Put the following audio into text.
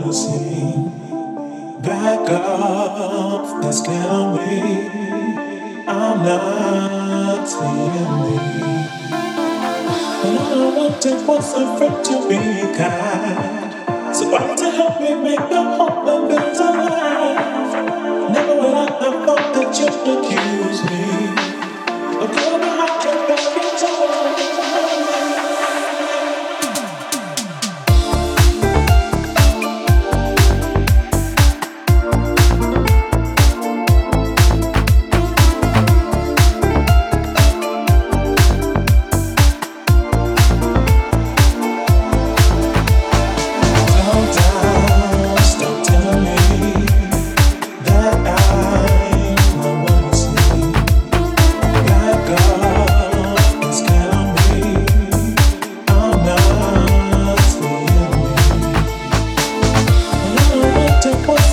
wanna see. Back off, that's killing me. I'm not seeing me. And all I wanted was a friend to be kind. Somebody to help me make the hope that builds a life. Never would I have thought that you'd accuse me of going out your back into what